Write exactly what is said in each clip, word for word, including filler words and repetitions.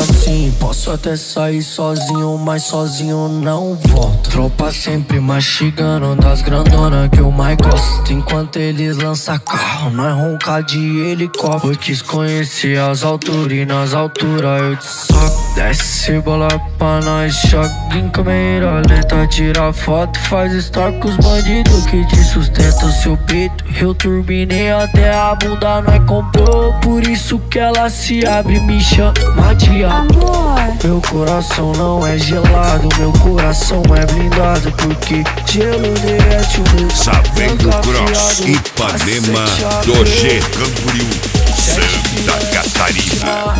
assim, posso até sair sozinho, mas sozinho não volto. Tropa sempre mastigando das grandonas que eu mais gosto. Enquanto eles lançam carro, nós ronca de helicóptero. Eu quis conhecer as alturas e nas alturas eu te soco. Desce bola pra nós, joga em câmera lenta, tira foto, faz story com os bandidos que te sustentam seu peito. Eu turbinei até a bunda, nós comprou, por isso que ela se abre, me chama de amor. Meu coração não é gelado, meu coração é blindado, porque gelo derrete o meu. Sabendo Cross, Ipanema, do G Camboriú, Santa Catarina.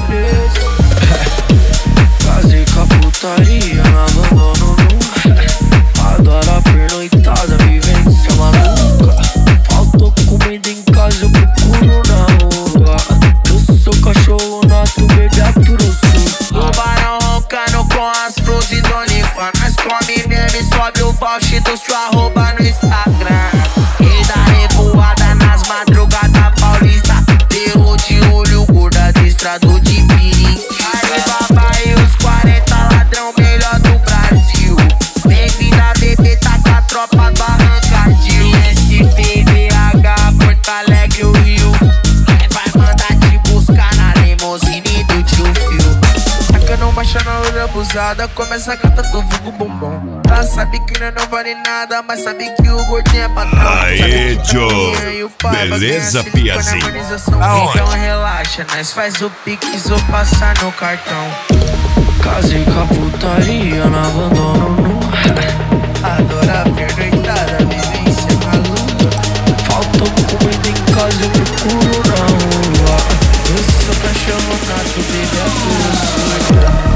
Casei com a putaria, não abandono nunca. Adoro a pernoitada, vivência maluca. Faltou comida em casa, eu procuro na rua. Eu sou cachorro nato, bebê aturo sul. O barão roncando com as flores e Donifa. Nós come mesmo e sobe o voucher do seu arroba no Instagram. E dá revoada nas madrugadas paulista. Terror de olho, gorda destrado de periquita. Alibaba e os quarenta ladrão melhor do Brasil. Bem-vinda bebê, tá com a tropa do Arrancadil. S P B H, Porto Alegre, o Rio. Vai mandar te buscar na limousine do tio Phil. Tacando marcha na hora abusada, começa a cantar do vulgo bombom. Ela sabe que não, não vale nada, mas sabe que o gordinho é patrão. Aê, Joe, beleza, piazinho? Então relaxa, nós faz o pix ou passar no cartão. Casei com a putaria, não abandono nunca. Adoro a pernoitada, vivência maluca. Faltou comida em casa, eu procuro na rua. Eu sou cachorro nato, bebê aturo sul.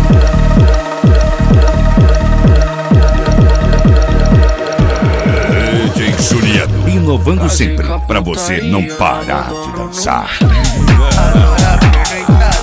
D J Juliano, inovando sempre, pra você não parar de dançar. Adoro a pernoitada.